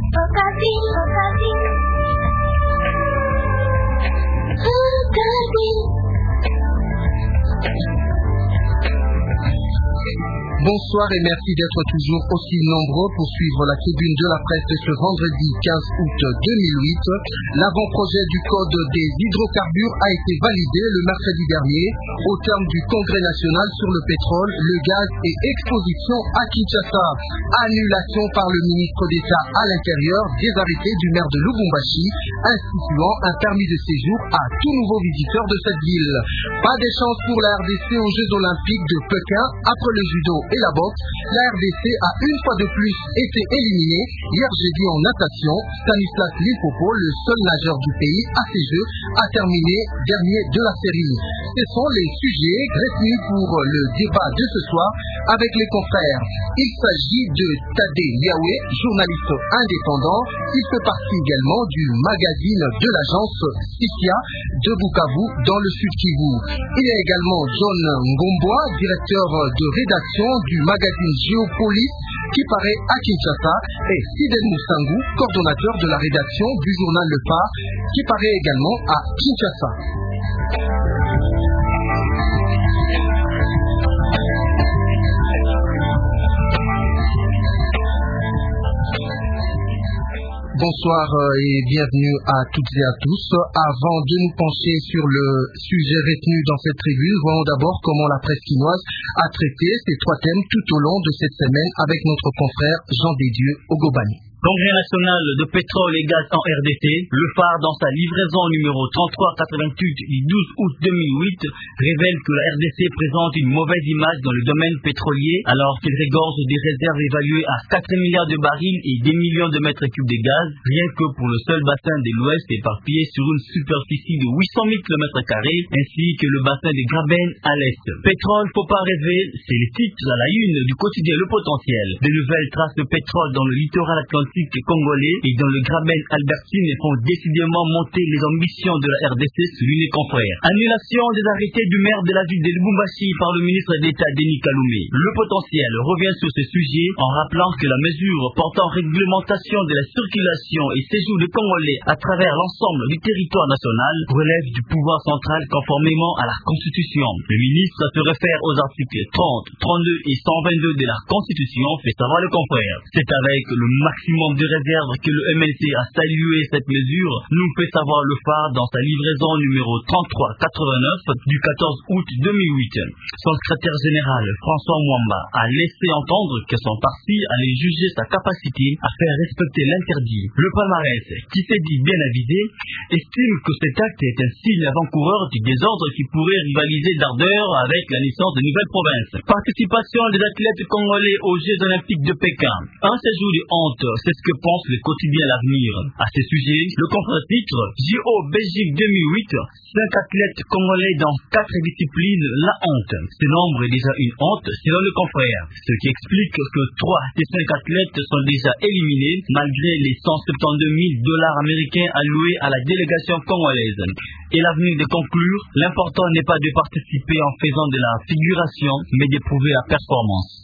Bonsoir et merci d'être toujours aussi nombreux pour suivre la tribune de la presse de ce vendredi 15 août 2008. L'avant-projet du Code des hydrocarbures a été validé le mercredi dernier au terme du Congrès national sur le pétrole, le gaz et exposition à Kinshasa. Annulation par le ministre d'État à l'intérieur des arrêtés du maire de Lubumbashi instituant un permis de séjour à tout nouveau visiteur de cette ville. Pas d'échance pour la RDC aux Jeux Olympiques de Pékin après le judo et la boxe. La RDC a une fois de plus été éliminée hier jeudi en natation. Stanislas Limpopo, le seul nageur du pays à ces Jeux, a terminé dernier de la série. Ce sont les sujets retenus pour le débat de ce soir avec les confrères. Il s'agit de Tadé Yahweh, journaliste indépendant. Il fait partie également du magazine de l'agence Sikia de Bukavu dans le Sud Kivu. Il y a également John Ngomboa, directeur de rédaction du magazine Géopolis qui paraît à Kinshasa, et Fidel Moussangu, coordonnateur de la rédaction du journal Le Phare qui paraît également à Kinshasa. Bonsoir et bienvenue à toutes et à tous. Avant de nous pencher sur le sujet retenu dans cette tribune, voyons d'abord comment la presse quinoise a traité ces trois thèmes tout au long de cette semaine avec notre confrère Jean Desdieux Ogobani. Congrès national de pétrole et gaz en RDC, le Phare dans sa livraison numéro 3388 du 12 août 2008 révèle que la RDC présente une mauvaise image dans le domaine pétrolier alors qu'il regorge des réserves évaluées à 4 milliards de barils et des millions de mètres cubes de gaz, rien que pour le seul bassin de l'Ouest éparpillé sur une superficie de 800 000 km², ainsi que le bassin de Graben à l'Est. Pétrole, faut pas rêver, c'est le titre à la une du quotidien Le Potentiel. De nouvelles traces de pétrole dans le littoral atlantique congolais et dans le Graben Albertine font décidément monter les ambitions de la RDC, souligne les confrères. Annulation des arrêtés du maire de la ville de Lubumbashi par le ministre d'État Denis Kalume. Le Potentiel revient sur ce sujet en rappelant que la mesure portant réglementation de la circulation et séjour des Congolais à travers l'ensemble du territoire national relève du pouvoir central conformément à la Constitution. Le ministre se réfère aux articles 30, 32 et 122 de la Constitution, fait savoir le confrère. C'est avec le maximum de réserve que le MLC a salué cette mesure, nous fait savoir le Phare dans sa livraison numéro 3389 du 14 août 2008. Son secrétaire général, François Mwamba, a laissé entendre que son parti allait juger sa capacité à faire respecter l'interdit. Le palmarès, qui s'est dit bien avisé, estime que cet acte est un signe avant-coureur du désordre qui pourrait rivaliser d'ardeur avec la naissance de nouvelles provinces. Participation des athlètes congolais aux Jeux Olympiques de Pékin. Un séjour de honte, c'est ce que pense le quotidien L'Avenir. À ce sujet, le confrère titre JO Belgique 2008, 5 athlètes congolais dans 4 disciplines, la honte. Ce nombre est déjà une honte selon le confrère, ce qui explique que 3 des 5 athlètes sont déjà éliminés malgré les 172 000 $ américains alloués à la délégation congolaise. Et L'Avenir de conclure, l'important n'est pas de participer en faisant de la figuration, mais d'éprouver la performance.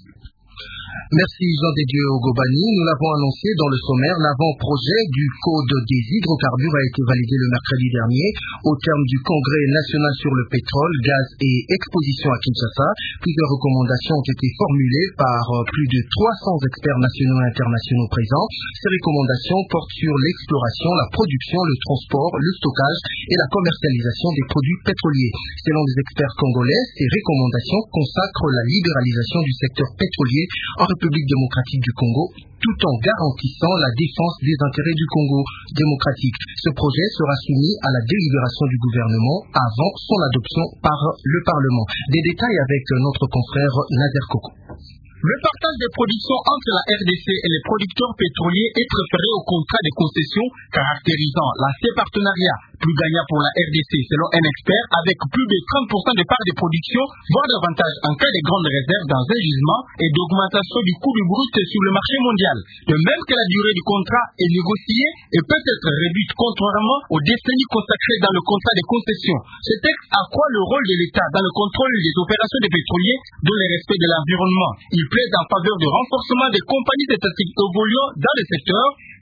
Merci Jean Desdieux Ogobani. Nous l'avons annoncé dans le sommaire, l'avant-projet du Code des hydrocarbures a été validé le mercredi dernier au terme du Congrès national sur le pétrole, gaz et exposition à Kinshasa. Plusieurs recommandations ont été formulées par plus de 300 experts nationaux et internationaux présents. Ces recommandations portent sur l'exploration, la production, le transport, le stockage et la commercialisation des produits pétroliers. Selon les experts congolais, ces recommandations consacrent la libéralisation du secteur pétrolier en République démocratique du Congo, tout en garantissant la défense des intérêts du Congo démocratique. Ce projet sera soumis à la délibération du gouvernement avant son adoption par le Parlement. Des détails avec notre confrère Nader Koko. Le partage des productions entre la RDC et les producteurs pétroliers est préféré au contrat de concession, caractérisant l'aspect partenariat plus gagnant pour la RDC selon un expert, avec plus de 30% de parts de production, voire davantage en cas de grandes réserves dans un gisement et d'augmentation du coût du brut sur le marché mondial. De même que la durée du contrat est négociée et peut être réduite contrairement aux décennies consacrées dans le contrat de concession. Ce texte accroît le rôle de l'État dans le contrôle des opérations des pétroliers dans le respect de l'environnement. Il plaide en faveur du renforcement des compagnies étatiques évoluant dans le secteur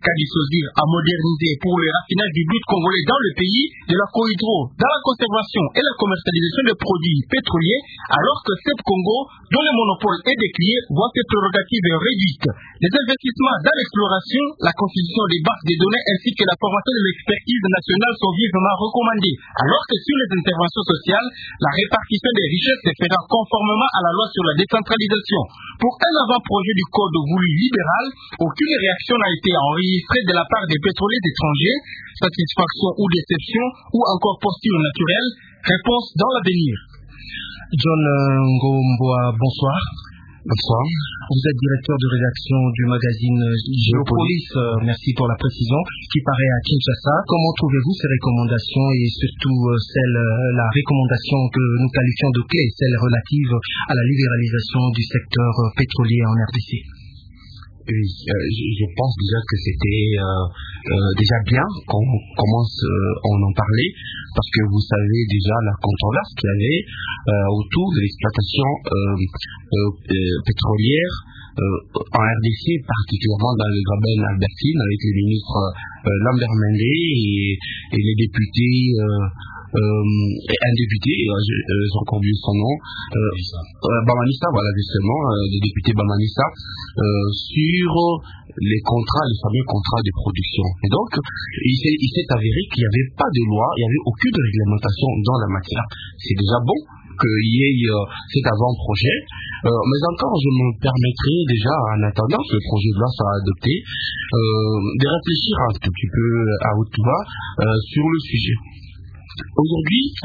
Kadisosir a modernisé pour le raffinage du brut congolais dans le pays, de la Cohydro dans la conservation et la commercialisation des produits pétroliers, alors que CEP Congo, dont le monopole est décrié, voit ses prérogatives réduites. Les investissements dans l'exploration, la constitution des bases de données ainsi que la formation de l'expertise nationale sont vivement recommandés, alors que sur les interventions sociales, la répartition des richesses se fera conformément à la loi sur la décentralisation. Pour un avant-projet du code voulu libéral, aucune réaction n'a été enregistrée de la part des pétroliers étrangers, satisfaction ou déception, ou encore posture naturelle, réponse dans l'avenir. John Ngomboa, bonsoir. Bonsoir. Vous êtes directeur de rédaction du magazine Géopolis. Merci pour la précision. Qui paraît à Kinshasa. Comment trouvez-vous ces recommandations et surtout la recommandation que nous qualifions de clé, celle relative à la libéralisation du secteur pétrolier en RDC? Oui, je pense déjà que c'était déjà bien qu'on commence à en parler, parce que vous savez déjà la controverse qu'il y avait autour de l'exploitation pétrolière en RDC, particulièrement dans le Graben Albertine, avec les ministres Lambert Mende et les députés un député, j'ai encore oublié son nom, Bamanissa, voilà justement, le député Bamanissa, sur les contrats, les fameux contrats de production. Et donc, il s'est avéré qu'il n'y avait pas de loi, il n'y avait aucune réglementation dans la matière. C'est déjà bon qu'il y ait cet avant-projet, mais encore, je me permettrai déjà, en attendant que le projet de loi soit adopté, de réfléchir un tout petit peu à haute voix sur le sujet. Aujourd'hui,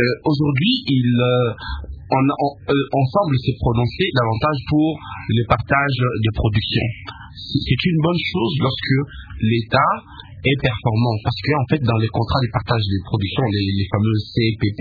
on semble se prononcer davantage pour le partage de production. C'est une bonne chose lorsque l'État est performant, parce que en fait, dans les contrats de partage de production, les fameux CPP,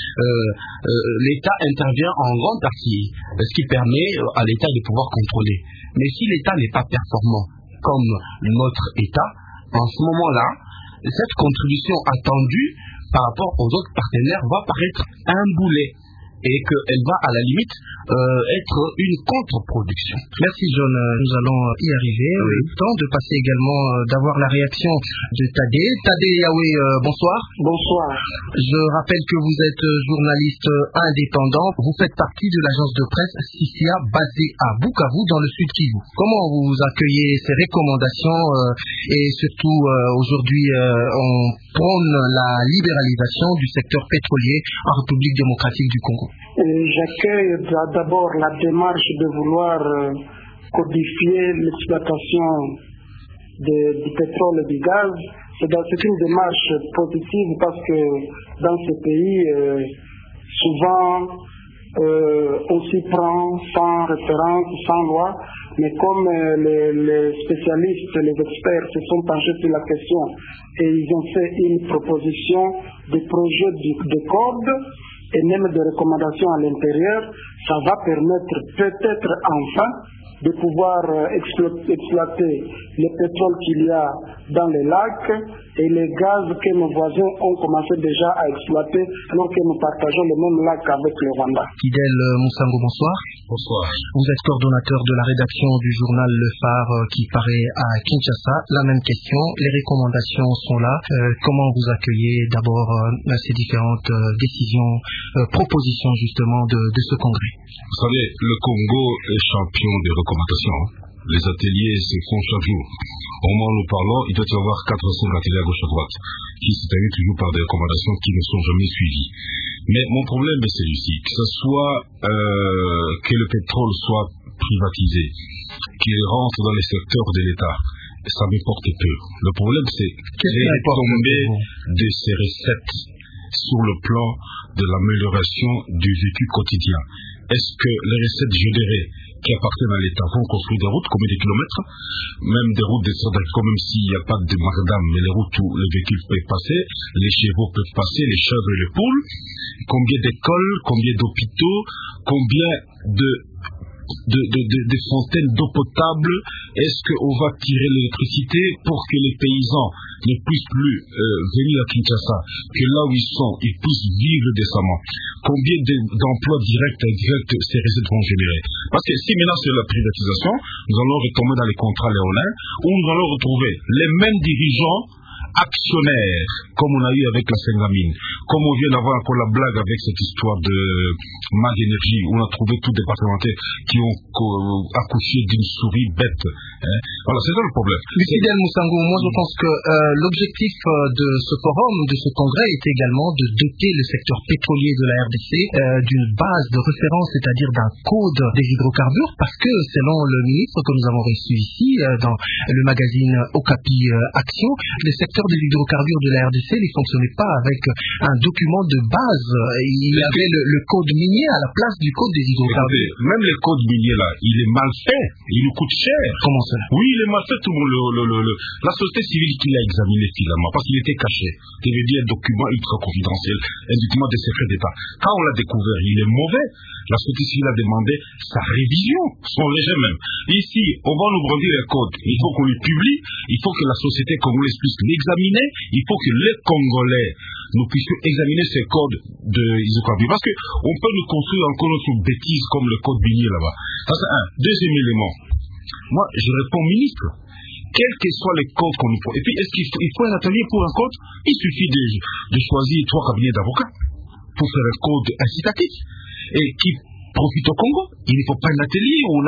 l'État intervient en grande partie, ce qui permet à l'État de pouvoir contrôler. Mais si l'État n'est pas performant, comme notre État, en ce moment-là, cette contribution attendue par rapport aux autres partenaires va paraître un boulet et qu'elle va à la limite être une contre-production. Merci John, nous allons y arriver. Oui. Temps de passer également d'avoir la réaction de Tadé. Tadé Yahweh, bonsoir. Bonsoir. Je rappelle que vous êtes journaliste indépendant. Vous faites partie de l'agence de presse Sisia basée à Bukavu dans le sud Kivu. Comment vous accueillez ces recommandations et surtout aujourd'hui on prône la libéralisation du secteur pétrolier en République démocratique du Congo? J'accueille d'abord la démarche de vouloir codifier l'exploitation du pétrole et du gaz. C'est une démarche positive parce que dans ce pays, souvent, on s'y prend sans référence, sans loi, mais comme les spécialistes, les experts se sont penchés sur la question et ils ont fait une proposition de projet de code et même de recommandations à l'intérieur, ça va permettre peut-être enfin de pouvoir exploiter le pétrole qu'il y a dans les lacs et les gaz que nos voisins ont commencé déjà à exploiter alors que nous partageons le même lac avec le Rwanda. Fidèle Moussango, bonsoir. Bonsoir. Vous êtes coordonnateur de la rédaction du journal Le Phare qui paraît à Kinshasa. La même question, les recommandations sont là. Comment vous accueillez d'abord ces différentes décisions, propositions justement de ce congrès? Vous savez, le Congo est champion des recommandations. Les ateliers se font chaque jour. Au moment où nous parlons, il doit y avoir 4 ou 5 ateliers à gauche à droite, qui se terminent toujours par des recommandations qui ne sont jamais suivies. Mais mon problème est celui-ci, que ce soit que le pétrole soit privatisé, qu'il rentre dans les secteurs de l'État, ça m'importe peu. Le problème, c'est les retombées de ces recettes sur le plan de l'amélioration du vécu quotidien. Est-ce que les recettes générées qui appartiennent à l'État vont construire des routes, combien de kilomètres, même des routes de Sodako, même s'il n'y a pas de macadam, mais les routes où les véhicules peuvent passer, les chevaux peuvent passer, les chèvres et les poules, combien d'écoles, combien d'hôpitaux, combien de des fontaines d'eau potable? Est-ce qu'on va tirer l'électricité pour que les paysans ne puissent plus venir à Kinshasa, que là où ils sont, ils puissent vivre décemment? Combien d'emplois directs et indirects ces recettes vont générer? Parce que si maintenant c'est la privatisation, nous allons retomber dans les contrats léonins, où nous allons retrouver les mêmes dirigeants actionnaires, comme on a eu avec la Sengamine, comme on vient d'avoir encore la blague avec cette histoire de Mag Énergie, où on a trouvé tous des parlementaires qui ont accouché d'une souris bête. Voilà, c'est ça le problème. Fidèle Moussango, moi je pense que l'objectif de ce forum, de ce congrès, est également de doter le secteur pétrolier de la RDC d'une base de référence, c'est-à-dire d'un code des hydrocarbures, parce que selon le ministre que nous avons reçu ici, dans le magazine Okapi Action, le secteur des hydrocarbures de la RDC ne fonctionnait pas avec un document de base. Il y avait le code minier à la place du code des hydrocarbures. Écoutez, même le code minier là, il est mal fait, il nous coûte cher. Comment cela? Oui, il est mal fait. Tout la société civile qui l'a examiné finalement, parce qu'il était caché. Il veut dire un document ultra confidentiel, un document des secrets d'État. Quand on l'a découvert, il est mauvais. La société civile a demandé sa révision, son rejet même. Ici, on va nous brandir les codes. Il faut qu'on les publie. Il faut que la société congolaise puisse l'examiner. Il faut que les Congolais, nous puissions examiner ces codes de hydrocarbures. Parce qu'on peut nous construire encore notre bêtise comme le code minier là-bas. Ça, c'est un. Deuxième élément. Moi, je réponds au ministre. Quels que soient les codes qu'on nous faut. Et puis, est-ce qu'il faut un atelier pour un code? Il suffit de choisir 3 cabinets d'avocats pour faire un code incitatif. Et qui profite au Congo. Il ne faut pas un atelier où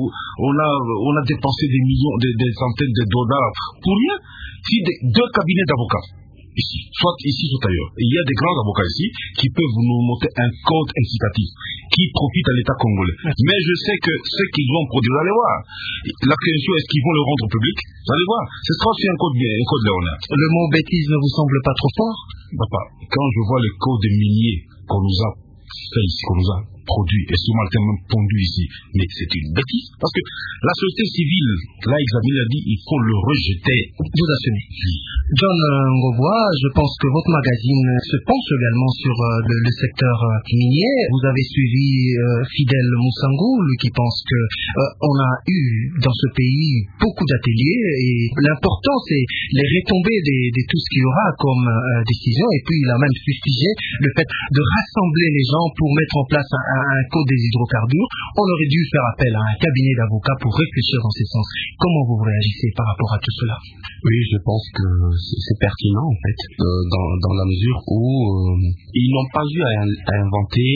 on a dépensé des millions, des centaines de dollars pour rien. Si 2 cabinets d'avocats. Ici, soit ailleurs. Et il y a des grands avocats ici qui peuvent nous monter un code incitatif qui profite à l'État congolais. Mais je sais que ceux qui vont produire, vous allez voir. La question, est-ce qu'ils vont le rendre public? Vous allez voir. Ce sera aussi un code léonard. Le mot bêtise ne vous semble pas trop fort? Papa, quand je vois les codes miniers qu'on nous a fait ici, qu'on nous a produit, et ce matin même pondu ici, mais c'est une bêtise, parce que la société civile l'a examiné, a dit il faut le rejeter. Vous assumez. John Ngoboa, je pense que votre magazine se penche également sur le secteur minier. Vous avez suivi Fidèle Moussango, lui qui pense que on a eu dans ce pays beaucoup d'ateliers, et l'important c'est les retombées de tout ce qu'il y aura comme décision, et puis il a même fustigé le fait de rassembler les gens pour mettre en place un code des hydrocarbures. On aurait dû faire appel à un cabinet d'avocats pour réfléchir dans ce sens. Comment vous réagissez par rapport à tout cela? Oui, je pense que c'est pertinent en fait, dans la mesure où ils n'ont pas eu à inventer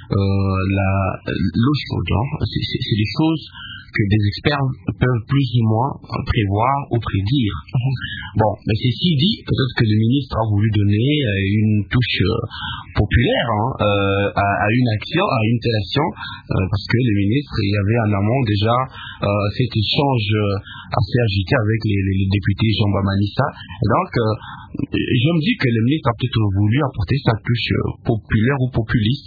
l'eau chaude. C'est des choses que des experts peuvent plus ou moins prévoir ou prédire. Bon, mais ceci dit, peut-être que le ministre a voulu donner une touche populaire à une action, à une telle action, parce que le ministre, il y avait en amont déjà cet échange assez agité avec les députés Jean Bamanissa. Et donc, je me dis que le ministre a peut-être voulu apporter sa touche populaire ou populiste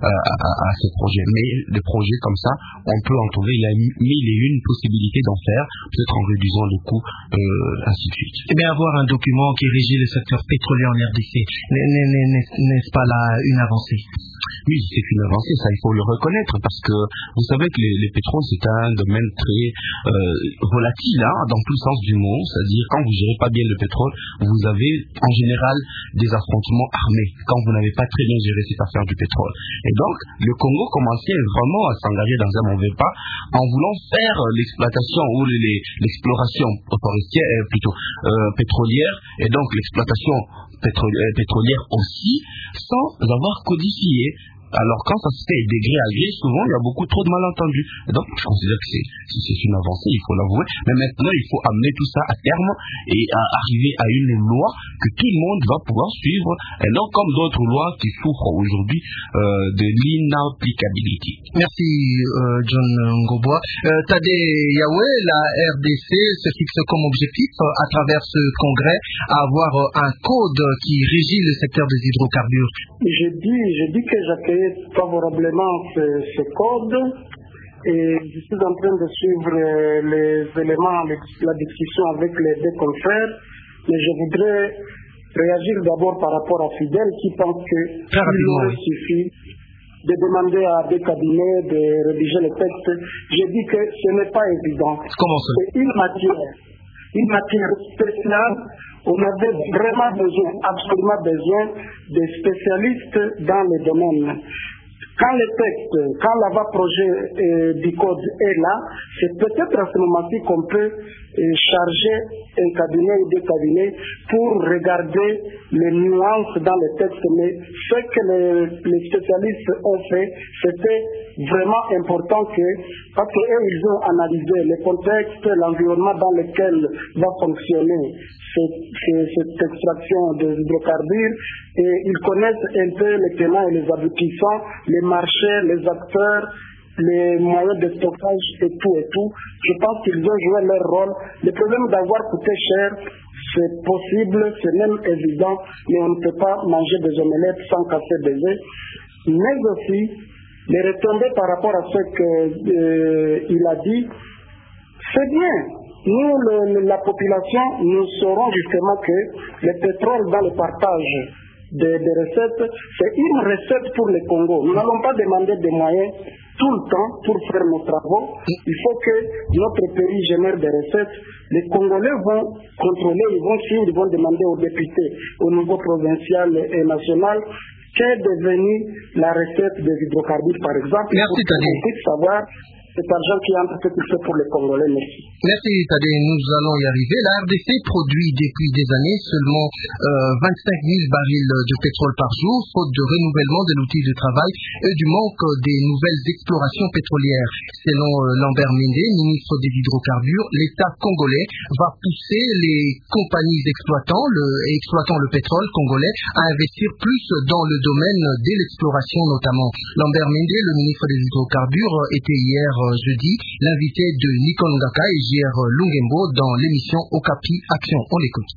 à ce projet. Mais des projets comme ça, on peut en trouver. Il y a mille et une possibilités d'en faire, peut-être en réduisant les coûts, ainsi de suite. Eh bien, avoir un document qui régit le secteur pétrolier en RDC, n'est-ce pas là une avancée? Oui, c'est une avancée, ça il faut le reconnaître, parce que vous savez que les pétroles c'est un domaine très volatile, dans tout le sens du mot, c'est-à-dire quand vous gérez pas bien le pétrole, vous avez en général des affrontements armés, quand vous n'avez pas très bien géré cette affaire du pétrole. Et donc, le Congo commençait vraiment à s'engager dans un mauvais pas en voulant faire l'exploitation ou l'exploration forestière, plutôt pétrolière, et donc l'exploitation pétrolière aussi, sans avoir codifié. Alors quand ça se fait degré à gré, souvent il y a beaucoup trop de malentendus. Et donc je considère que c'est une avancée, il faut l'avouer. Mais maintenant il faut amener tout ça à terme et à arriver à une loi que tout le monde va pouvoir suivre, et non comme d'autres lois qui souffrent aujourd'hui de l'inapplicabilité. Merci John Ngoboa. Tade Yahweh, la RDC se fixe comme objectif à travers ce congrès à avoir un code qui régit le secteur des hydrocarbures. Je dis que j'accueille favorablement ce code et je suis en train de suivre les éléments, la discussion avec les deux confrères, mais je voudrais réagir d'abord par rapport à Fidèle qui pense qu'il aurait suffi de demander à des cabinets de rédiger les textes. J'ai dit que ce n'est pas évident. Comment ça? C'est une matière spéciale. On avait vraiment besoin, absolument besoin de spécialistes dans le domaine. Quand le texte, quand l'avant-projet du code est là, c'est peut-être à ce moment-ci qu'on peut charger un cabinet ou des cabinets pour regarder les nuances dans le texte. Mais ce que les spécialistes ont fait, c'était vraiment important parce qu'eux, ils ont analysé le contexte, l'environnement dans lequel va fonctionner cette extraction des hydrocarbures, et ils connaissent un peu les tenants et les aboutissants, les marchés, les acteurs, les moyens de stockage et tout. Je pense qu'ils ont joué leur rôle. Le problème d'avoir coûté cher, c'est possible, c'est même évident, mais on ne peut pas manger des omelettes sans casser des œufs. Mais aussi, les retombées par rapport à ce qu'il a dit, c'est bien. Nous, la population, nous saurons justement que le pétrole dans le partage des recettes, c'est une recette pour le Congo. Nous n'allons pas demander des moyens tout le temps pour faire nos travaux. Il faut que notre pays génère des recettes. Les Congolais vont contrôler, ils vont demander aux députés au niveau provincial et national qu'est devenue la recette des hydrocarbures, par exemple. Merci, Tadé. Pour qu'on savoir cet argent qui entre, ce qu'il fait pour les Congolais. Merci. Merci, Tadé. Nous allons y arriver. La RDC produit depuis des années seulement 25 000 barils de pétrole par jour, faute de renouvellement de l'outil de travail et du manque des nouvelles explorations pétrolières. Selon Lambert Mende, ministre des hydrocarbures, l'État congolais va pousser les compagnies exploitant le pétrole congolais à investir plus dans le domaine de l'exploration notamment. Lambert Mende, le ministre des hydrocarbures, était hier jeudi l'invité de Nikon Ngaka et J.R. Lungembo dans l'émission Okapi Action. On l'écoute.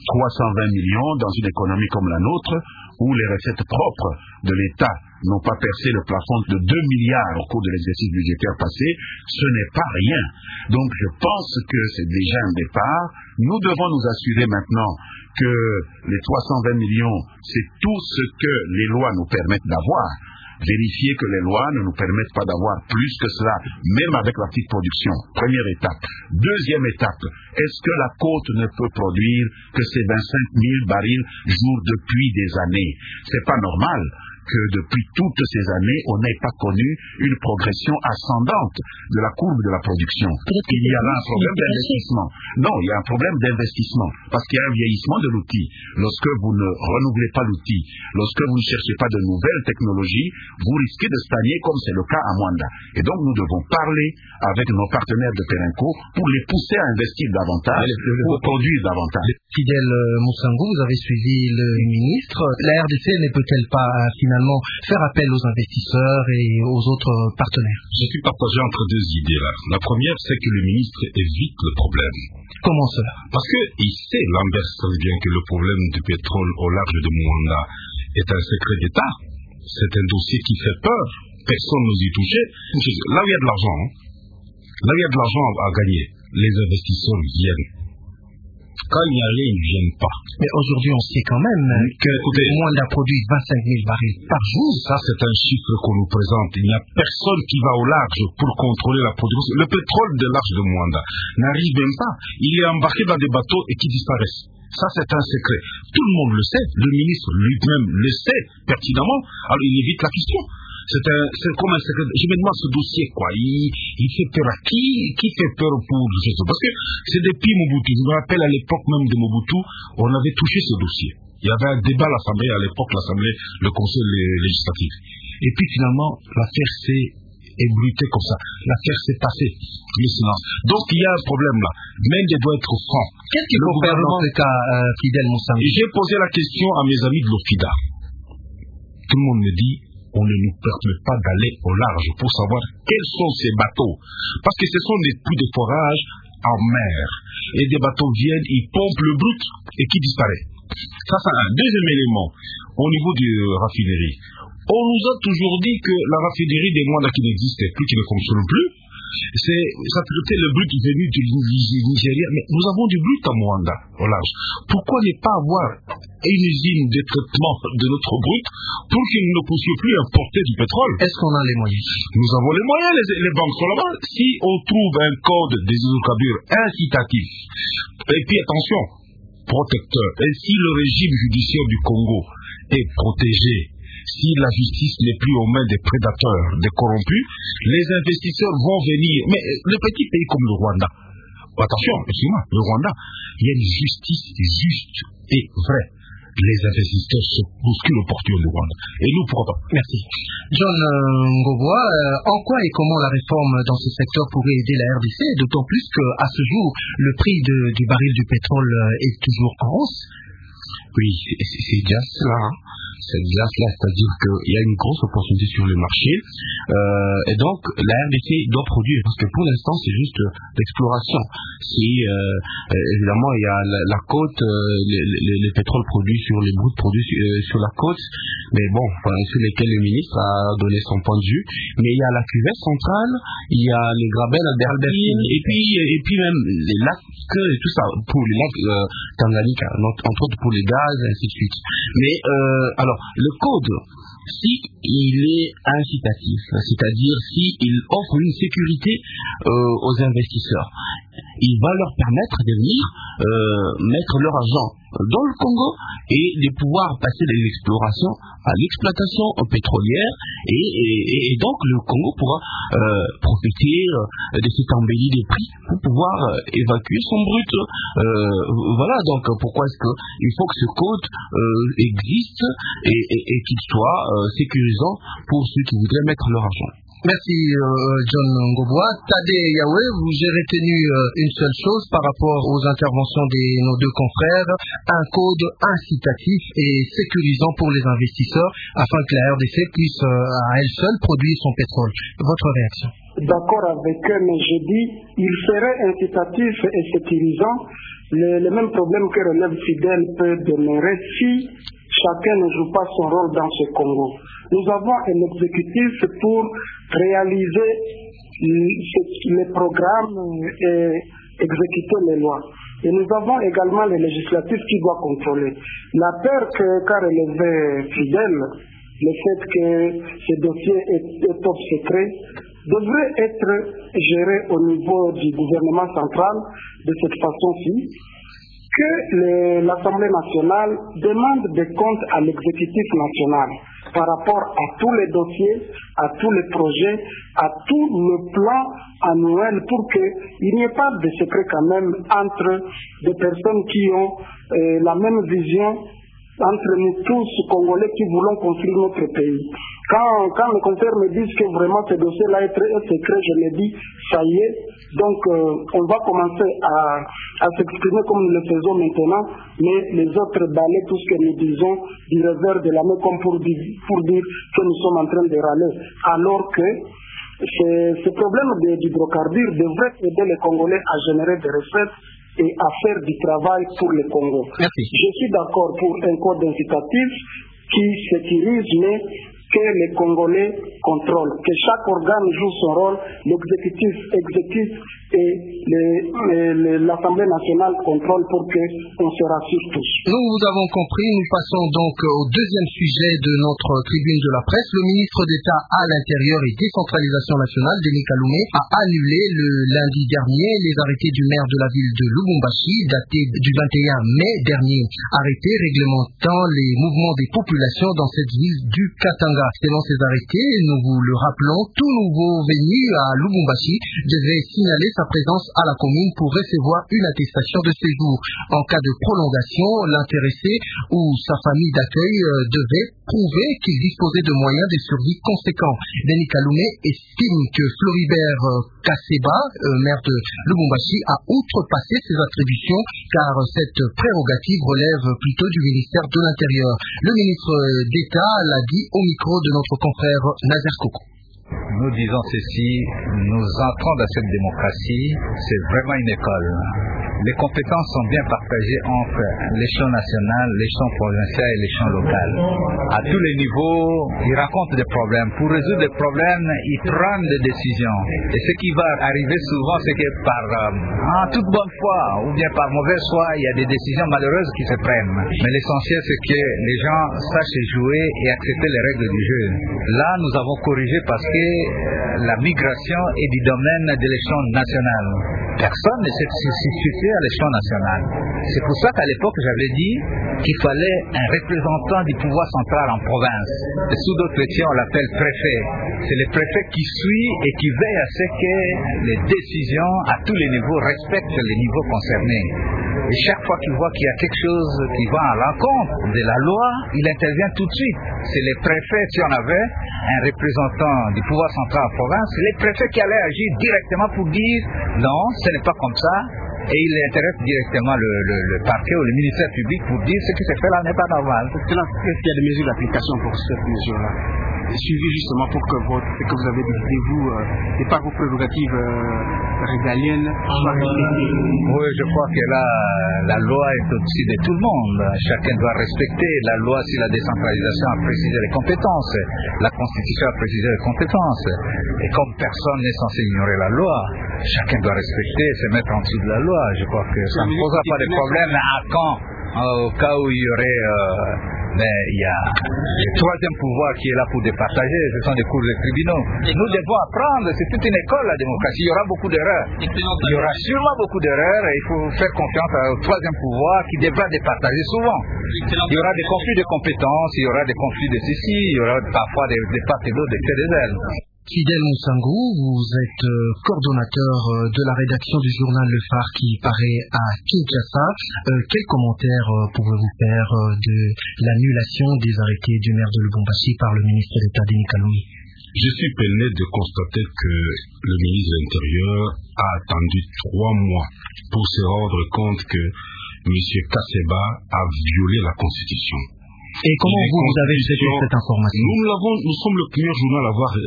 320 millions dans une économie comme la nôtre, où les recettes propres de l'État n'ont pas percé le plafond de 2 milliards au cours de l'exercice budgétaire passé, ce n'est pas rien. Donc je pense que c'est déjà un départ. Nous devons nous assurer maintenant que les 320 millions, c'est tout ce que les lois nous permettent d'avoir. Vérifier que les lois ne nous permettent pas d'avoir plus que cela, même avec la petite production. Première étape. Deuxième étape, est-ce que la côte ne peut produire que ces 25 000 barils jour depuis des années? C'est pas normal que depuis toutes ces années, on n'ait pas connu une progression ascendante de la courbe de la production. Il y a là un problème d'investissement. Non, il y a un problème d'investissement, parce qu'il y a un vieillissement de l'outil. Lorsque vous ne renouvelez pas l'outil, lorsque vous ne cherchez pas de nouvelles technologies, vous risquez de stagner comme c'est le cas à Mwanda. Et donc nous devons parler avec nos partenaires de Perenco pour les pousser à investir davantage, pour produire davantage. Fidèle Moussango, vous avez suivi le ministre. La RDC ne peut-elle pas finalement faire appel aux investisseurs et aux autres partenaires? Je suis partagé entre deux idées là. La première, c'est que le ministre évite le problème. Comment cela? Parce qu'il sait, Lambert sait bien que le problème du pétrole au large de Mwanda est un secret d'État. C'est un dossier qui fait peur. Personne n'ose y toucher. Là où il y a de l'argent, là où il y a de l'argent à gagner, les investisseurs viennent. Quand il n'y a rien, ils ne viennent pas. Mais aujourd'hui, on sait quand même que Mwanda produit 25 000 barils par jour. Ça, c'est un chiffre qu'on nous présente. Il n'y a personne qui va au large pour contrôler la production. Le pétrole de large de Mwanda n'arrive même pas. Il est embarqué dans des bateaux et qui disparaissent. Ça, c'est un secret. Tout le monde le sait. Le ministre lui-même le sait pertinemment. Alors, il évite la question. C'est comme un secret. Je me demande ce dossier, quoi. Il fait peur à qui? Qui fait peur pour... Parce que c'est depuis Mobutu. Je me rappelle à l'époque même de Mobutu, on avait touché ce dossier. Il y avait un débat à l'Assemblée, à l'époque, le Conseil législatif. Et puis finalement, l'affaire s'est ébruitée comme ça. L'affaire s'est passée. Le silence. Donc il y a un problème là. Même il doit être franc. Qu'est-ce qu'il faut faire dans ce cas, Fidèle Moussango? J'ai posé la question à mes amis de l'OFIDA. Tout le monde me dit, on ne nous permet pas d'aller au large pour savoir quels sont ces bateaux. Parce que ce sont des puits de forage en mer. Et des bateaux viennent, ils pompent le brut et qui disparaît. Ça, c'est un deuxième élément. Au niveau de raffinerie, on nous a toujours dit que la raffinerie des Mwanda qui n'existait plus, qui ne fonctionne plus, ça traitait le brut venu du Nigeria. Mais nous avons du brut à Mwanda, au large. Pourquoi ne pas avoir une usine de traitement de notre brut pour qu'ils ne puissent plus importer du pétrole. Est-ce qu'on a les moyens? Nous avons les moyens, les banques sont là-bas. Si on trouve un code des hydrocarbures incitatif, et puis attention, protecteur, et si le régime judiciaire du Congo est protégé, si la justice n'est plus aux mains des prédateurs, des corrompus, les investisseurs vont venir. Mais le petit pays comme le Rwanda, attention, excusez-moi, le Rwanda, il y a une justice juste et vraie. Les investisseurs se bousculent au portillon du Rwanda. Et nous, pourquoi pas? Merci. John Ngobwa, en quoi et comment la réforme dans ce secteur pourrait aider la RDC, d'autant plus qu'à ce jour, le prix du baril du pétrole est toujours en hausse? Oui, c'est déjà cela. C'est déjà cela, c'est-à-dire qu'il y a une grosse opportunité sur le marché. Et donc, la RDC doit produire, parce que pour l'instant, c'est juste l'exploration. Évidemment, il y a la côte, les pétroles produits sur les bruts produits sur la côte, mais bon, sur lesquels le ministre a donné son point de vue. Mais il y a la cuvette centrale, il y a les Grabel Albertine, et puis même les lacs, et tout ça, pour les lacs Tanganyika, entre autres pour les gaz, et ainsi de suite. Mais, alors, le code, si il est incitatif, c'est-à-dire si il offre une sécurité aux investisseurs, il va leur permettre de venir mettre leur argent dans le Congo et de pouvoir passer de l'exploration à l'exploitation pétrolière et donc le Congo pourra profiter de cette embellie des prix pour pouvoir évacuer son brut. Voilà, donc pourquoi est-ce qu'il faut que ce code existe et qu'il soit sécurisant pour ceux qui voudraient mettre leur argent. Merci John Ngobwa. Tade Yawe, j'ai retenu une seule chose par rapport aux interventions de nos deux confrères, un code incitatif et sécurisant pour les investisseurs afin que la RDC puisse à elle seule produire son pétrole. Votre réaction? D'accord avec eux, mais je dis il serait incitatif et sécurisant. Le même problème que relève Fidèle peut demeurer si chacun ne joue pas son rôle dans ce Congo. Nous avons un exécutif pour réaliser les programmes et exécuter les lois. Et nous avons également les législatifs qui doivent contrôler. La peur qu'a relevé Fidèle, le fait que ce dossier est top secret, devrait être géré au niveau du gouvernement central de cette façon-ci, que l'Assemblée nationale demande des comptes à l'exécutif national par rapport à tous les dossiers, à tous les projets, à tout le plan annuel pour qu'il n'y ait pas de secret quand même entre des personnes qui ont la même vision entre nous tous, Congolais, qui voulons construire notre pays. Quand les confrères me disent que vraiment ce dossier-là est très secret, je me dis, ça y est, donc on va commencer à s'exprimer comme nous le faisons maintenant, mais les autres balaient tout ce que nous disons du revers de la main comme pour dire que nous sommes en train de râler. Alors que ce problème d'hydrocarbures devrait aider les Congolais à générer des recettes et à faire du travail pour le Congo. Merci. Je suis d'accord pour un code incitatif qui sécurise, mais que les Congolais contrôlent, que chaque organe joue son rôle, l'exécutif exécute et l'Assemblée nationale contrôle pour qu'on se rassure tous. Nous vous avons compris, nous passons donc au deuxième sujet de notre tribune de la presse. Le ministre d'État à l'Intérieur et Décentralisation nationale, Denis Kalume, a annulé le lundi dernier les arrêtés du maire de la ville de Lubumbashi, datés du 21 mai dernier. Arrêtés réglementant les mouvements des populations dans cette ville du Katanga. Selon ces arrêtés, nous vous le rappelons, tout nouveau venu à Lubumbashi devait signaler sa présence à la commune pour recevoir une attestation de séjour. En cas de prolongation, l'intéressé ou sa famille d'accueil devait prouver qu'il disposait de moyens de survie conséquents. Denis Kalume estime que Floribert Kasseba, maire de Lubumbashi, a outrepassé ses attributions car cette prérogative relève plutôt du ministère de l'Intérieur. Le ministre d'État l'a dit au micro de notre confrère Nazer Koko. Nous disons ceci, nous entrons dans cette démocratie, c'est vraiment une école. les compétences sont bien partagées entre l'échelon national, l'échelon provincial et l'échelon local. À tous les niveaux, ils rencontrent des problèmes. Pour résoudre les problèmes, ils prennent des décisions. Et ce qui va arriver souvent, c'est que par toute bonne foi ou bien par mauvaise foi, il y a des décisions malheureuses qui se prennent. Mais l'essentiel, c'est que les gens sachent jouer et accepter les règles du jeu. Là, nous avons corrigé parce que la migration est du domaine de l'échelon national. Personne ne s'est substitué à l'échelon national. C'est pour ça qu'à l'époque, j'avais dit qu'il fallait un représentant du pouvoir central en province. Et sous d'autres termes, on l'appelle préfet. C'est le préfet qui suit et qui veille à ce que les décisions à tous les niveaux respectent les niveaux concernés. Et chaque fois qu'il voit qu'il y a quelque chose qui va à l'encontre de la loi, il intervient tout de suite. C'est les préfets, si on avait un représentant du pouvoir central en province, c'est les préfets qui allaient agir directement pour dire non, ce n'est pas comme ça. Et il intéresse directement le parquet ou le ministère public pour dire ce qui se fait là n'est pas normal. Est-ce qu'il y a des mesures d'application pour cette mesure-là? Suivi justement pour que ce que vous avez décidé, vous, et par vos prérogatives régaliennes, soit respecté. Oui, je crois que là, la loi est au-dessus de tout le monde. Chacun doit respecter. La loi sur la décentralisation a précisé les compétences. La Constitution a précisé les compétences. Et comme personne n'est censé ignorer la loi, chacun doit respecter et se mettre en dessous de la loi. Je crois que ça ne posera pas de problème au cas où il y aurait... mais il y a le troisième pouvoir qui est là pour départager, ce sont des cours des tribunaux. Nous devons apprendre, c'est toute une école la démocratie, il y aura beaucoup d'erreurs. Il y aura sûrement beaucoup d'erreurs et il faut faire confiance au troisième pouvoir qui devra départager souvent. Il y aura des conflits de compétences, il y aura des conflits de ceci, il y aura parfois des parts et d'autres, des ailes. Fidèle Moussangou, vous êtes coordonnateur de la rédaction du journal Le Phare qui paraît à Kinshasa. Quels commentaires pouvez-vous faire de l'annulation des arrêtés du maire de Lubumbashi par le ministre d'État Denis Kalongi? Je suis peiné de constater que le ministre de l'Intérieur a attendu 3 mois pour se rendre compte que M. Kaseba a violé la Constitution. Et comment vous avez traité cette information? Nous sommes le premier journal à avoir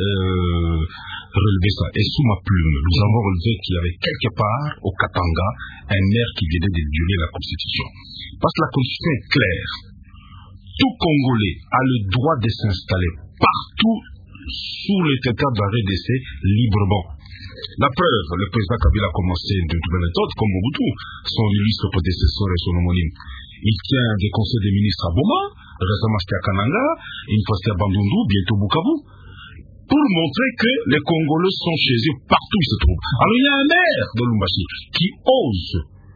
relevé ça. Et sous ma plume, nous avons relevé qu'il y avait quelque part au Katanga un maire qui venait de violer la Constitution. Parce que la Constitution est claire. Tout Congolais a le droit de s'installer partout sous le territoire de la RDC librement. La preuve, le président Kabila a commencé une nouvelle méthode, comme Mobutu, son illustre prédécesseur et son homonyme. Il tient des conseils des ministres à Boma, récemment c'était à Kananga, une fois c'était à Bandundu, bientôt Bukavu, pour montrer que les Congolais sont chez eux partout où ils se trouvent. Alors il y a un maire de Lubumbashi qui ose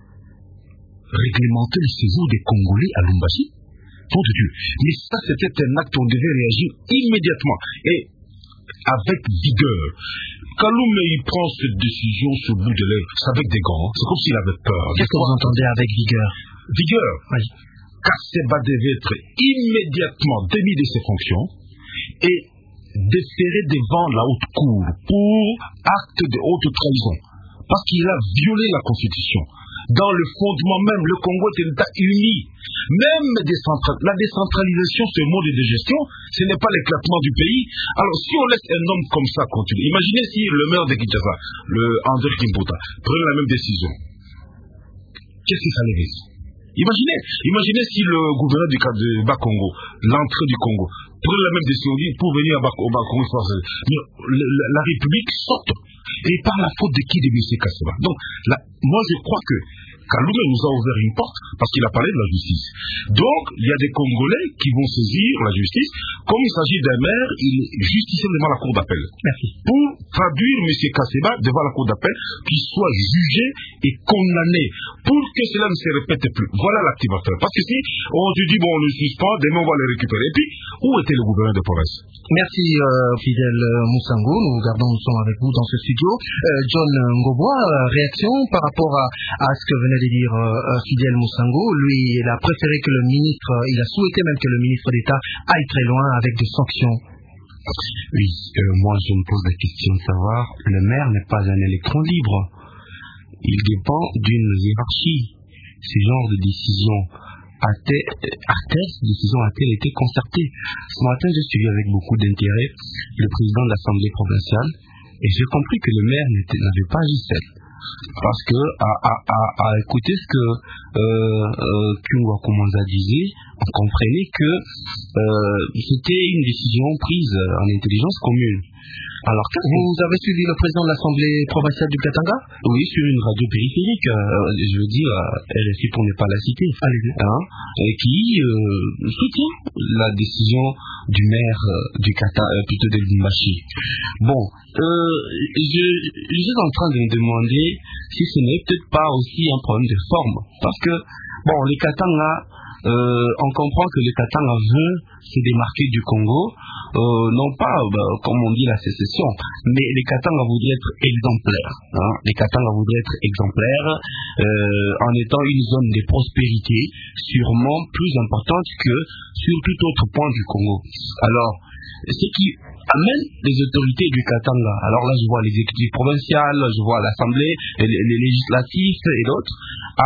réglementer le séjour des Congolais à Lubumbashi. Pour Dieu. Mais ça c'était un acte, on devait réagir immédiatement et avec vigueur. Kaloum, il prend cette décision sur le bout de l'œil, c'est avec des gants, c'est comme s'il avait peur. Qu'est-ce que vous entendez avec vigueur? Vigueur. Oui. Kaseba devait être immédiatement démis de ses fonctions et déféré devant la haute cour pour acte de haute trahison. Parce qu'il a violé la Constitution. Dans le fondement même, le Congo est un État uni. Même la décentralisation, ce mode de gestion, ce n'est pas l'éclatement du pays. Alors, si on laisse un homme comme ça continuer, imaginez si le maire de Kinshasa, le André Kimbuta, prenait la même décision. Qu'est-ce que ça allait dire? Imaginez si le gouverneur du cas de Bas-Congo, l'entrée du Congo, prenait la même décision pour venir au Bas-Congo. La République saute. Et par la faute de qui? De M. Kaseba. Donc, moi je crois que Kaloum nous a ouvert une porte parce qu'il a parlé de la justice. Donc, il y a des Congolais qui vont saisir la justice. Comme il s'agit d'un maire, il est justicier devant la cour d'appel. Merci. Pour traduire M. Kaseba devant la cour d'appel, qu'il soit jugé et condamné pour que cela ne se répète plus. Voilà l'activateur. Parce que si on se dit, bon, on le suspend, demain on va le récupérer. Et puis, où était le gouverneur de province? Merci, Fidèle Moussangou. Nous sommes avec vous dans ce studio. John Ngobwa, réaction par rapport à ce que venait de dire Fidèle Moussangou. Lui, il a préféré que le ministre, il a souhaité même que le ministre d'État aille très loin avec des sanctions. Oui, moi je me pose la question de savoir, le maire n'est pas un électron libre. Il dépend d'une hiérarchie. Ce genre de décision a-t-elle été concertée? Ce matin, j'ai suivi avec beaucoup d'intérêt le président de l'Assemblée provinciale et j'ai compris que le maire n'avait pas agi seul. parce que à écouter ce que Kyungwa Kumonza disait, on comprenait que c'était une décision prise en intelligence commune. Alors, vous avez suivi le président de l'Assemblée provinciale du Katanga? Oui, sur une radio périphérique, je veux dire, RFI pour ne pas la citer, et qui soutient la décision du maire du Katanga, plutôt de Lubumbashi. Bon, je suis en train de me demander si ce n'est peut-être pas aussi un problème de forme, parce que, bon, les Katanga, on comprend que le Katanga veut se démarquer du Congo, non pas, comme on dit, la sécession, mais les Katanga voudraient être exemplaires. Les Katanga voudraient être exemplaires en étant une zone de prospérité sûrement plus importante que sur tout autre point du Congo. Alors, ce qui amène les autorités du Katanga, alors là je vois les exécutifs provinciales, je vois l'Assemblée, les législatifs et d'autres,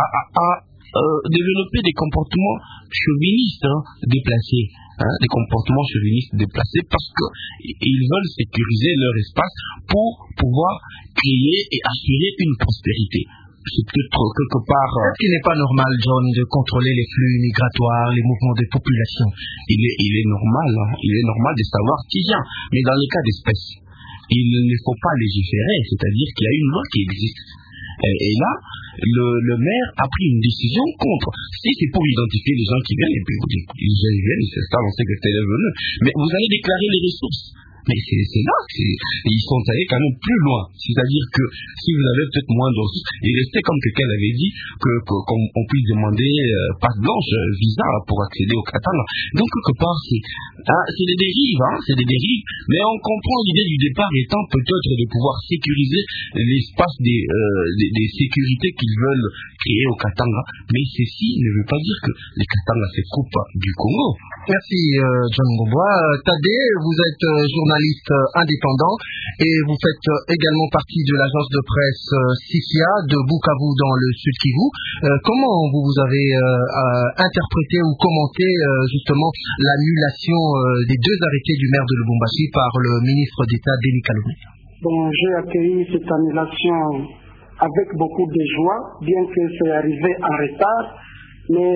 à développer des comportements chauvinistes déplacés, des comportements chauvinistes déplacés parce qu'ils veulent sécuriser leur espace pour pouvoir créer et assurer une prospérité. C'est peut-être quelque part... Est-ce qu'il n'est pas normal, John, de contrôler les flux migratoires, les mouvements des populations? Il est normal, il est normal de savoir qui vient, mais dans les cas d'espèce, il ne faut pas légiférer, c'est-à-dire qu'il y a une loi qui existe. Et là, le maire a pris une décision contre. Si c'est pour identifier les gens qui viennent, et puis vous dites, les gens viennent, c'est ça, on sait que c'est venu. Mais vous allez déclarer les ressources. Mais c'est là ils sont allés quand même plus loin. C'est-à-dire que si vous avez peut-être moins de ressources, il restait comme quelqu'un avait dit qu'on puisse demander passe blanche, visa pour accéder au Katanga. Donc quelque part c'est des dérives, c'est des dérives. Mais on comprend l'idée du départ étant peut-être de pouvoir sécuriser l'espace des sécurités qu'ils veulent créer au Katanga. Mais ceci ne veut pas dire que les Katanga se coupent du Congo. Merci John Ngomboa. Tadé, vous êtes journaliste indépendant et vous faites également partie de l'agence de presse Sikia de Bukavu dans le Sud Kivu. Comment vous avez interprété ou commenté justement l'annulation des deux arrêtés du maire de Lubumbashi par le ministre d'État Denis Kalou? Bon, j'ai accueilli cette annulation avec beaucoup de joie, bien que c'est arrivé en retard, mais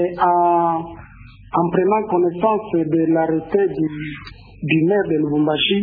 en prenant connaissance de l'arrêté du maire de Lubumbashi,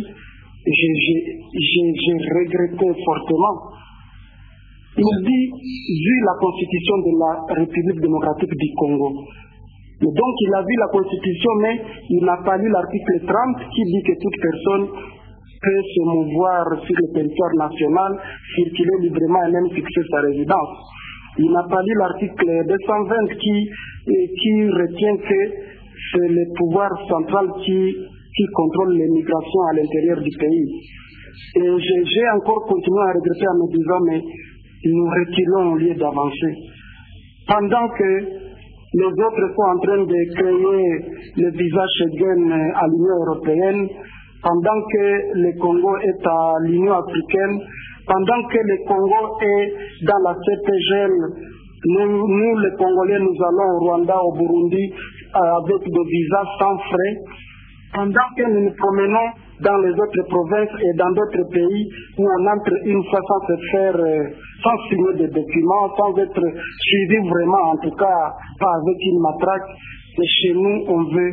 j'ai regretté fortement. Il dit, vu la constitution de la République démocratique du Congo. Et donc il a vu la constitution, mais il n'a pas lu l'article 30 qui dit que toute personne peut se mouvoir sur le territoire national, circuler librement et même fixer sa résidence. Il n'a pas lu l'article 220 qui retient que c'est le pouvoir central qui contrôle les migrations à l'intérieur du pays. Et j'ai encore continué à regretter en me disant, mais nous reculons au lieu d'avancer. Pendant que les autres sont en train de créer le visa Schengen à l'Union européenne, pendant que le Congo est à l'Union africaine, pendant que le Congo est dans la CPGL, nous les Congolais, nous allons au Rwanda, au Burundi, avec des visas sans frais, pendant que nous nous promenons dans les autres provinces et dans d'autres pays où on entre une fois sans se faire, sans signer des documents, sans être suivi vraiment, en tout cas pas avec une matraque. Et chez nous, on veut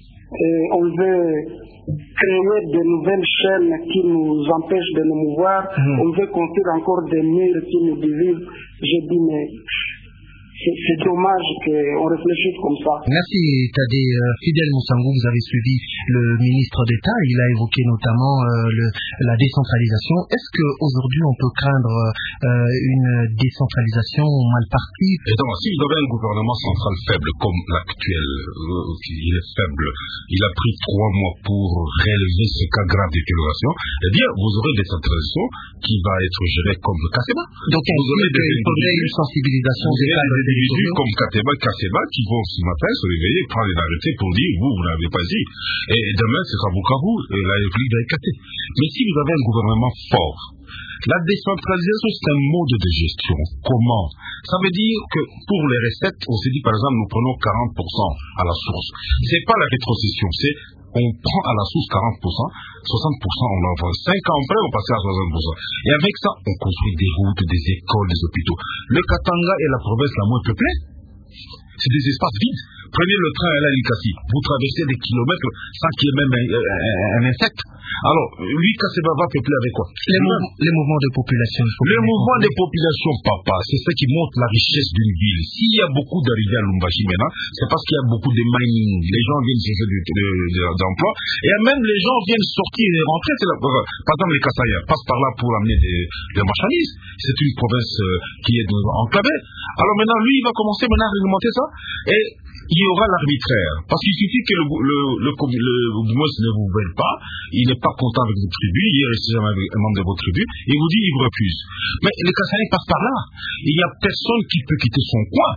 créer de nouvelles chaînes qui nous empêchent de nous mouvoir. On veut construire encore des murs qui nous divisent. Je dis, mais c'est dommage qu'on réfléchisse comme ça. Merci Tadé. Fidèle Moussangou, vous avez suivi le ministre d'État. Il a évoqué notamment la décentralisation. Est-ce qu'aujourd'hui on peut craindre une décentralisation mal partie? Si vous avez un gouvernement central faible comme l'actuel, il est faible, il a pris 3 mois pour réaliser ce cas grave d'évaluation, eh bien vous aurez des centralisations qui va être gérée comme le Kaseba. Donc vous aurez il faudrait une sensibilisation des individus comme Kaseba qui vont ce matin se réveiller, prendre une arrêté pour dire vous n'avez pas dit. Et demain c'est Bukavu et la République va éclater. Mais si vous avez un gouvernement fort, la décentralisation c'est un mode de gestion. Comment? Ça veut dire que pour les recettes, on s'est dit par exemple nous prenons 40% à la source. C'est pas la rétrocession, c'est on prend à la source 40%, 60%, on envoie 5 ans après, on passe à 60%. Et avec ça, on construit des routes, des écoles, des hôpitaux. Le Katanga est la province la moins peuplée. C'est des espaces vides. Prenez le train à la Likasi. Vous traversez des kilomètres sans qu'il y ait même un insecte. Alors, lui, Kaseba va peupler avec quoi? Les mouvements de population. Les mouvements de population, papa, c'est ça qui montre la richesse d'une ville. S'il y a beaucoup d'arrivées à Lumbashi maintenant, c'est parce qu'il y a beaucoup de mining. Les gens viennent chercher d'emploi. Et même les gens viennent sortir et rentrer. Par exemple, les Kassaya passent par là pour amener des marchandises. C'est une province qui est enclavée. Alors maintenant, lui, il va commencer maintenant à réglementer ça. Et il y aura l'arbitraire. Parce qu'il suffit que le bourgmestre ne vous veuille pas, il n'est pas content avec votre tribu, il est resté jamais un membre de votre tribu, et vous dit il vous refuse. Mais les Kassaïens passent par là. Il n'y a personne qui peut quitter son coin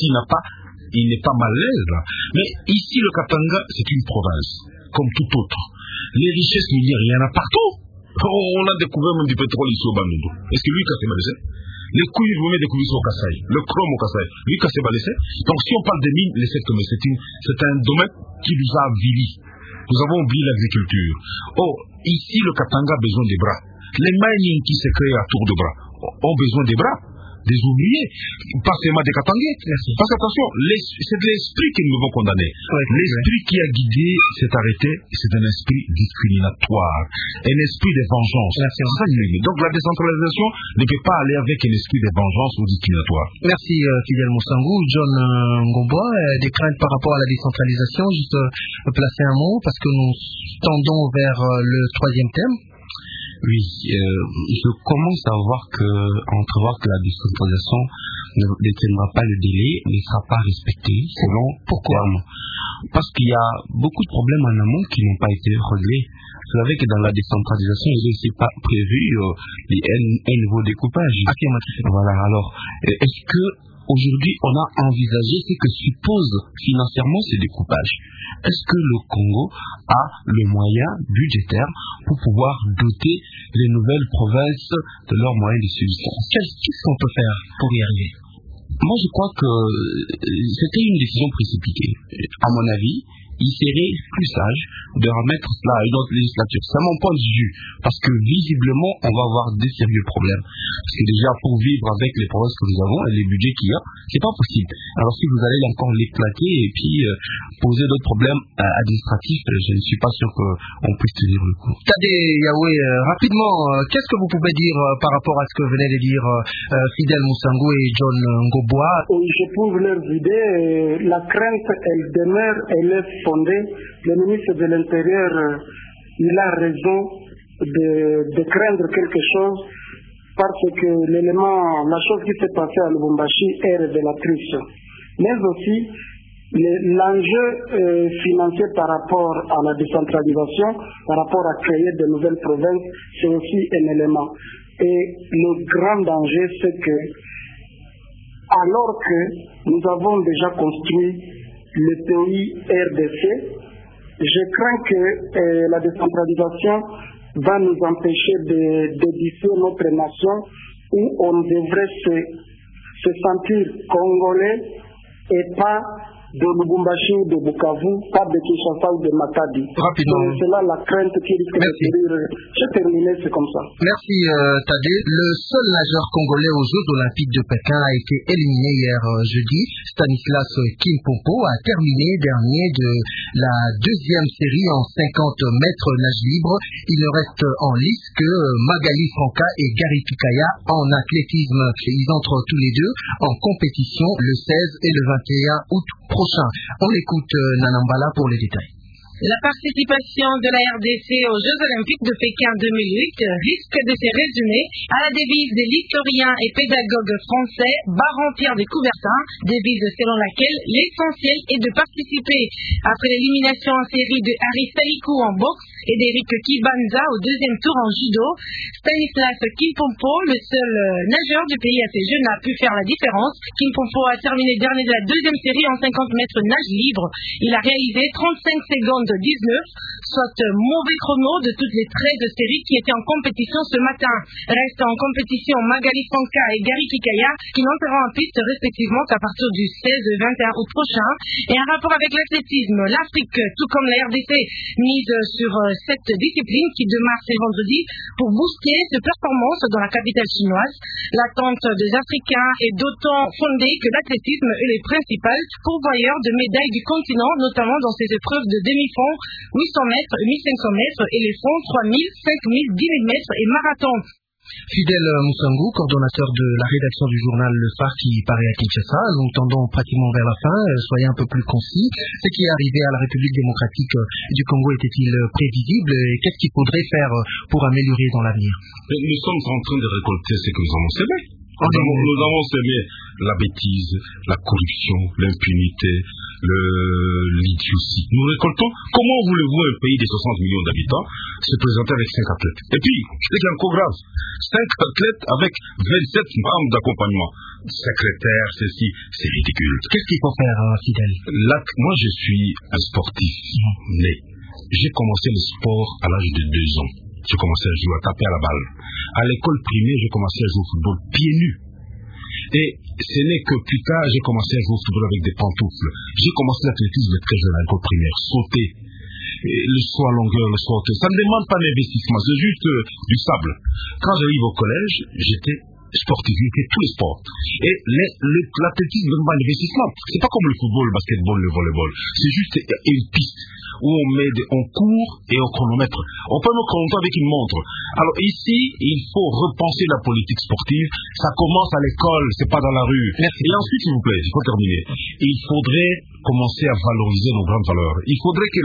il n'est pas mal à l'aise là. Mais ici, le Katanga, c'est une province, comme tout autre. Les richesses minières, il y en a partout. On a découvert même du pétrole ici au Bandundu. Est-ce que lui, Kasséba le sait? Les couilles, vous mettez des couilles au Kassai, le chrome au Kassai, lui, Kasséba le sait. Donc, si on parle des mines, les secteurs, c'est un domaine qui nous a avili. Nous avons oublié l'agriculture. Oh, ici, le Katanga a besoin des bras. Les mining qui se créent à tour de bras ont besoin des bras, des ouvriers, pas seulement des Katangais. Parce qu'attention, c'est de l'esprit que nous devons condamner. L'esprit qui a guidé cet arrêté, c'est un esprit discriminatoire, un esprit de vengeance. C'est ça qu'il dit. Donc la décentralisation ne peut pas aller avec un esprit de vengeance ou discriminatoire. Merci Fidel Moussangou. John Ngomboa, des craintes par rapport à la décentralisation, juste placer un mot, parce que nous tendons vers le troisième thème. Oui, je commence à entrevoir que la décentralisation ne détiendra pas le délai, ne sera pas respectée selon pourquoi. Parce qu'il y a beaucoup de problèmes en amont qui n'ont pas été réglés. Vous savez que dans la décentralisation, il n'est aussi pas prévu un nouveau découpage. Voilà, alors, est-ce que aujourd'hui on a envisagé ce que suppose financièrement ce découpage? Est-ce que le Congo a le moyen budgétaire pour pouvoir doter les nouvelles provinces de leurs moyens de subsistance? Qu'est-ce qu'on peut faire pour y arriver? Moi, je crois que c'était une décision précipitée. À mon avis, il serait plus sage de remettre cela à une autre législature. C'est mon point de vue. Parce que visiblement, on va avoir des sérieux problèmes. Parce que déjà, pour vivre avec les provinces que nous avons et les budgets qu'il y a, c'est pas possible. Alors si vous allez encore l'éclater et puis poser d'autres problèmes administratifs, je ne suis pas sûr qu'on puisse tenir le coup. Tadé Yahweh, rapidement, qu'est-ce que vous pouvez dire par rapport à ce que venaient de dire Fidel Moussangou et John Ngomboa? Je trouve leurs idées, la crainte, elle demeure, elle est fondée. Le ministre de l'Intérieur, il a raison de craindre quelque chose, parce que la chose qui s'est passée à Lubumbashi est révélatrice. Mais aussi, l'enjeu financier par rapport à la décentralisation, par rapport à créer de nouvelles provinces, c'est aussi un élément. Et le grand danger, c'est que, alors que nous avons déjà construit le pays RDC, je crains que la décentralisation va nous empêcher d'édifier notre nation, où on devrait se sentir congolais et pas de Lubumbashi ou de Bukavu, pas de Kinshasa ou de Matadi. Rapidement. C'est là la crainte qui risque de dire. J'ai terminé, c'est comme ça. Merci Tadé. Le seul nageur congolais aux Jeux Olympiques de Pékin a été éliminé hier jeudi. Stanislas Kimpompo a terminé dernier de la deuxième série en 50 mètres nage libre. Il ne reste en lice que Magali Franca et Gary Pikaya en athlétisme. Ils entrent tous les deux en compétition le 16 et le 21 août prochain. On écoute Nanambala pour les détails. La participation de la RDC aux Jeux Olympiques de Pékin 2008 risque de se résumer à la devise de l'historien et pédagogue français Baron-Pierre de Coubertin, devise selon laquelle l'essentiel est de participer. Après l'élimination en série de Harry Salikou en boxe, et d'Eric Kibanza au deuxième tour en judo. Stanislas Kimpompo, le seul nageur du pays assez jeune, a pu faire la différence. Kimpompo a terminé dernier de la deuxième série en 50 mètres nage libre. Il a réalisé 35 secondes 19, soit mauvais chrono de toutes les 13 séries qui étaient en compétition ce matin. Restent en compétition Magali Fanka et Gary Kikaya qui n'entreront en piste respectivement qu'à partir du 16 et 21 août prochain. Et en rapport avec l'athlétisme, l'Afrique, tout comme la RDC, mise sur cette discipline qui démarre ce vendredi pour booster ses performances dans la capitale chinoise. L'attente des Africains est d'autant fondée que l'athlétisme est le principal pourvoyeur de médailles du continent, notamment dans ses épreuves de demi-fond, 800 mètres, 1500 mètres, éléphant, 3000, 5000, 10 000 mètres et marathon. Fidèle Moussangou, coordonnateur de la rédaction du journal Le Phare qui paraît à Kinshasa, nous tendons pratiquement vers la fin, soyez un peu plus concis. Ce qui est arrivé à la République démocratique du Congo était-il prévisible et qu'est-ce qu'il faudrait faire pour améliorer dans l'avenir? Nous sommes en train de récolter ce que nous avons semé. Nous avons semé la bêtise, la corruption, l'impunité, l'idiotie. Nous récoltons. Comment voulez-vous un pays de 60 millions d'habitants se présenter avec 5 athlètes? Et puis, ce qui est encore grave, 5 athlètes avec 27 membres d'accompagnement. Secrétaire, ceci, c'est ridicule. Qu'est-ce qu'il faut faire, Fidèle? Moi, je suis un sportif, mais j'ai commencé le sport à l'âge de 2 ans. J'ai commencé à jouer, à taper à la balle. À l'école primaire, j'ai commencé à jouer au football pieds nus. Et ce n'est que plus tard, j'ai commencé à jouer au football avec des pantoufles. J'ai commencé l'athlétisme très jeune à l'école primaire. Sauter, le saut à longueur, le saut à hauteur. Ça ne demande pas d'investissement, c'est juste du sable. Quand j'arrive au collège, j'étais sportif, j'ai fait tous les sports. Et l'athlétisme ne demande pas d'investissement. C'est pas comme le football, le basketball, le volleyball. C'est juste une piste où on court et on chronomètre. On peut me chronométrer avec une montre. Alors ici, il faut repenser la politique sportive. Ça commence à l'école, c'est pas dans la rue. Merci. Et ensuite, s'il vous plaît, il faut terminer. Il faudrait commencer à valoriser nos grandes valeurs. Il faudrait que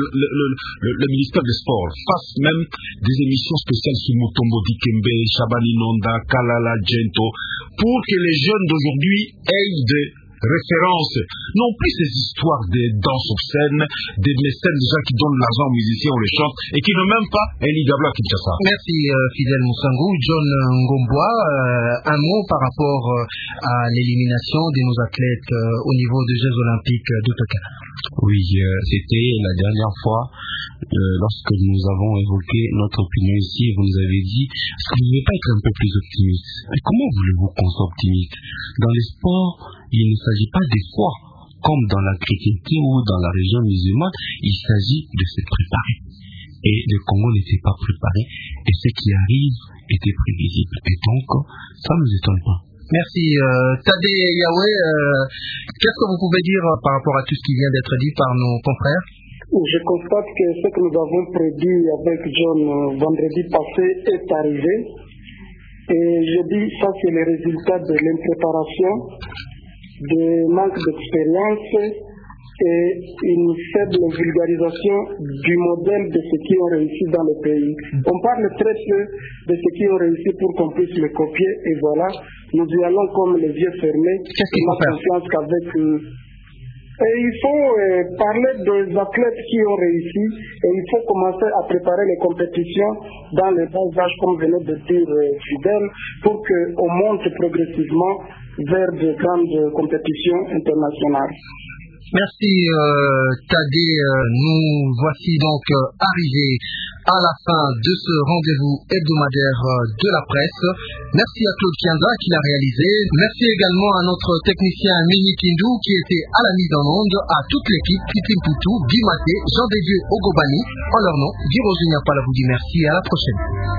le ministère des Sports fasse même des émissions spéciales sur Mutombo Dikembe, Shabani Nonda, Kalala, Gento, pour que les jeunes d'aujourd'hui aient des références, non plus ces histoires des danses obscènes, des mécènes, des gens qui donnent l'argent aux musiciens, on les chante, et qui n'ont même pas un Ligabla à Kinshasa. Merci Fidèle Moussangou. John Ngomboa, un mot par rapport à l'élimination de nos athlètes au niveau des Jeux Olympiques de Tokyo. Oui, c'était la dernière fois lorsque nous avons évoqué notre opinion ici, vous nous avez dit, est-ce que vous ne voulez pas être un peu plus optimiste? Mais comment voulez-vous qu'on soit optimiste? Dans les sports, il ne s'agit pas des fois, comme dans la chrétienté ou dans la région musulmane, il s'agit de se préparer. Et le Congo n'était pas préparé, et ce qui arrive était prévisible. Et donc, ça ne nous étonne pas. Merci. Tadé Yahweh, qu'est-ce que vous pouvez dire par rapport à tout ce qui vient d'être dit par nos confrères? Je constate que ce que nous avons prédit avec John vendredi passé est arrivé. Et je dis ça, c'est le résultat de l'impréparation, de manque d'expérience et une faible vulgarisation du modèle de ceux qui ont réussi dans le pays. On parle très peu de ceux qui ont réussi pour qu'on puisse le copier et voilà, nous y allons comme les yeux fermés. Qu'est-ce qu'il faut faire? Confiance qu'avec et il faut parler des athlètes qui ont réussi et il faut commencer à préparer les compétitions dans les bas âges, comme venait de dire Fidèle, pour qu'on monte progressivement vers de grandes compétitions internationales. Merci Tadé, nous voici donc arrivés à la fin de ce rendez-vous hebdomadaire de la presse. Merci à Claude Kianda qui l'a réalisé. Merci également à notre technicien Mini Kindou qui était à la mise en onde, à toute l'équipe, Pipim Poutou, Guy Maté, Jean Desdieux Ogobani. En leur nom, Guy Roger Niapala vous dit merci et à la prochaine.